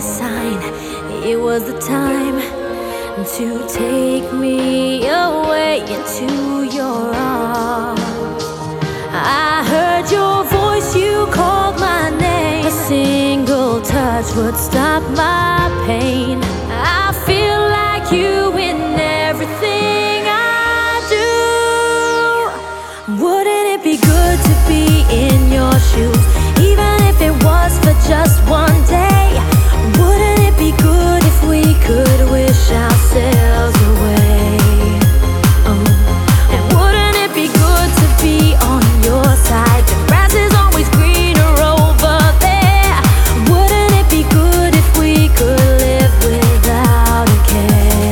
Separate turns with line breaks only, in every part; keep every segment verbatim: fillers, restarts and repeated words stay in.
a sign. It was the time to take me away into your arms. I heard your voice, you called my name. A single touch would stop my pain. I feel like you in everything I do. Wouldn't it be good to be in your shoes, even if it was for just one day? Wouldn't it be good if we could wish ourselves away? Oh. And wouldn't it be good to be on your side? The grass is always greener over there. Wouldn't it be good if we could live without a care?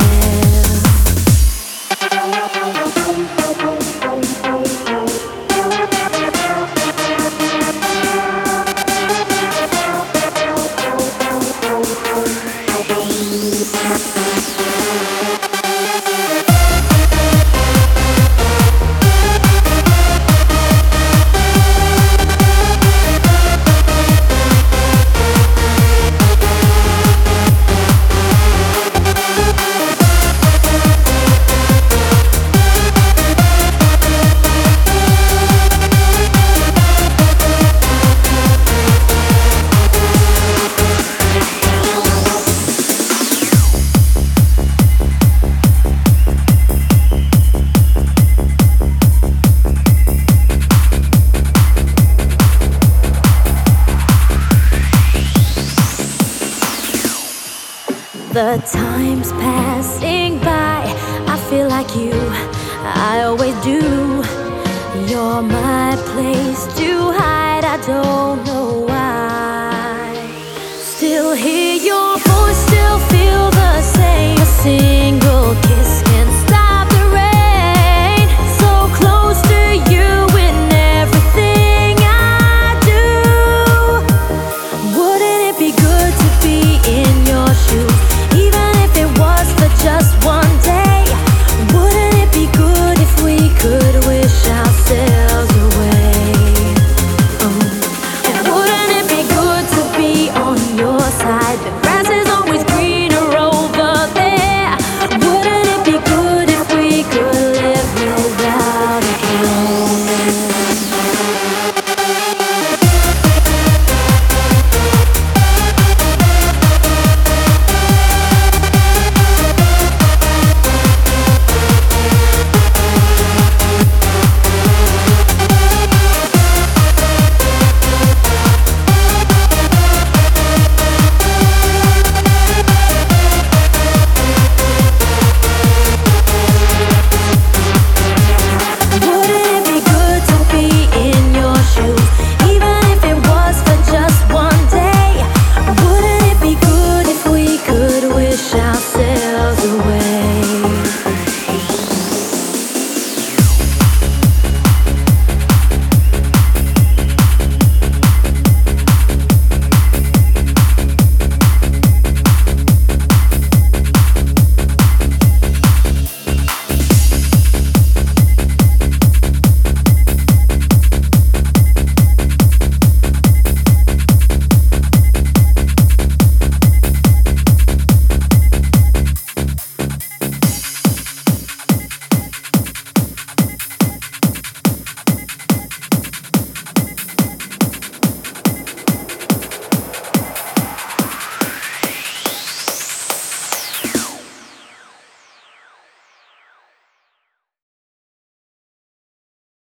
The time's passing by, I feel like you, I always do. You're my place to hide, I don't know why. Still hear your voice, still feel the same. A single kiss